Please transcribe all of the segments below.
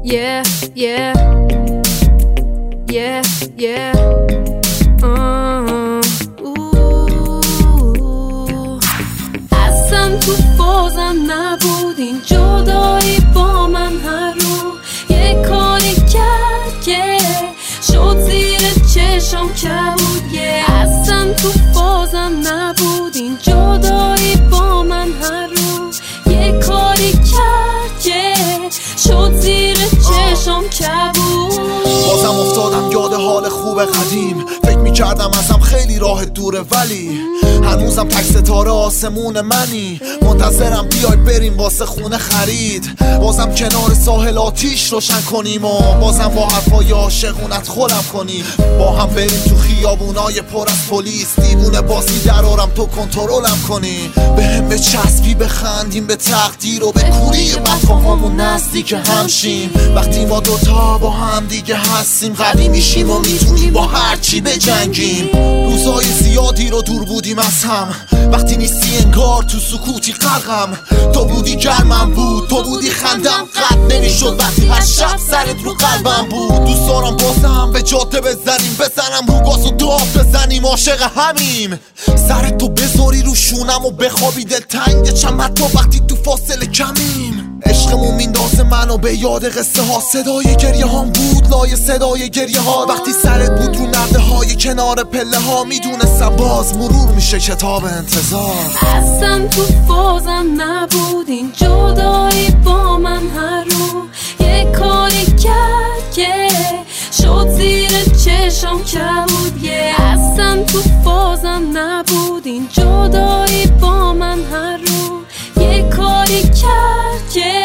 Yeah, yeah, yeah, yeah. اصلا تو فازم نبودین جدایی با من هر رو یه کاری کرد که شد زیر چشم کبود. اصلا تو فازم نبودین جدایی با من هر رو یه کاری کرد که شد زیر چشم کبود. بازم افتادم یاد حال خوب قدیم، فکر میکردم ازم خیلی راه دوره ولی هنوزم تک ستاره آسمون منی، منتظرم بیای بریم واسه خونه خرید. بازم کنار ساحل آتیش روشن کنیم و بازم با حرفای عاشقونت خلم کنیم. با هم بریم تو خیابونای پر از پلیس، دیوونه بازی درارم تو کنترلم کنی. به هم بچسبی بخندیم به تقدیر و به کوری مفاهمون نزدیک همشیم. وقتی ما دوتا با هم دیگه هستیم قوی میشیم و میتونیم با هر چی بجنگیم. روزای زیادی رو دور بودیم از هم، وقتی نیستی انگار تو سکوتی غرقم. تو بودی گرمم بود، تو بودی خندم قد نمیشد وقتی هر شب سرت رو قلبم بود. دوست دارم بازم به جاده بزنم رو گاز و داد بزنیم، عاشق همیم. سرت تو بذاری رو شونم و بخوابی دلتنگ چم حتی وقتی تو فاصله کمیم. عشقمون میندازه منو به یاد قصه ها، صدای گریه هام بود لای صدای گریه ها. وقتی سرت بود رو نرده های کنار پله ها میدونستم باز مرور میشه کتاب انتظار. اصلا تو فازم نبودین جدایی با من هر رو یه کاری کرد که شد زیر چشم کبود. اصلا تو فازم نبودین جدایی با من هر رو یه کاری کرد که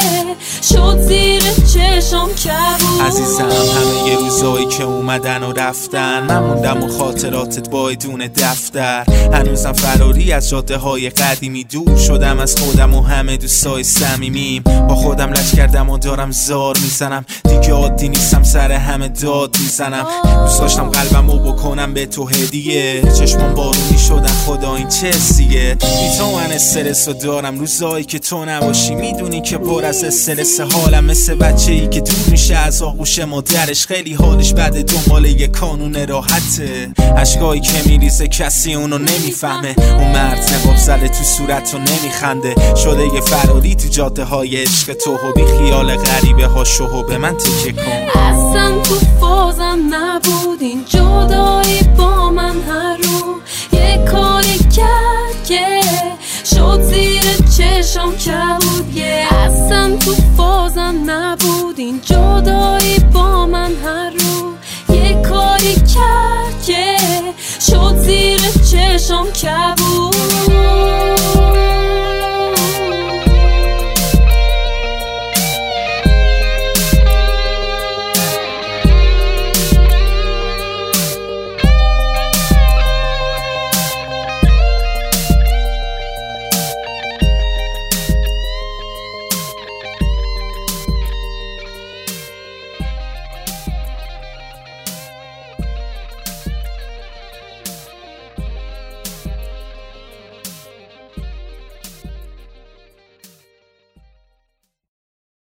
شد زیر چشم کبود. عزیزم همه یه روزایی که اومدن و رفتن، من موندم و خاطراتت بایدون دفتر. هنوزم فراری از جاده های قدیمی، دور شدم از خودم و همه دوستای صمیمیم. با خودم لج کردم و دارم زار میزنم، دیگه عادی نیستم سر همه داد میزنم. دوست داشتم قلبمو بکنم به تو هدیه، چشمم بارونی شدن خدا این چه حسیه. بی تو من استرسو دارم روزایی که تو نباشی، میدونی که پر از استرس حالم مثل بچه‌ای که دور میشه از آغوش مادرش. خیلی حالش بده دنبال یه کانون راحته، اشکایی که میریزه کسی اونو نمیفهمه. اون مرد نقاب زده تو صورت و نمیخنده، شده یه فراری تو جاده های عشق تو و بی خیال غریبه ها شو به من تکه کن. اصلا تو فازم نبودین جدایی با من هر رو یه کاری کرد که شد زیر چشم کبود. اصلا تو فازم نبودین جدایی با من هر رو یه کاری کرد که شد زیر چشم کبود.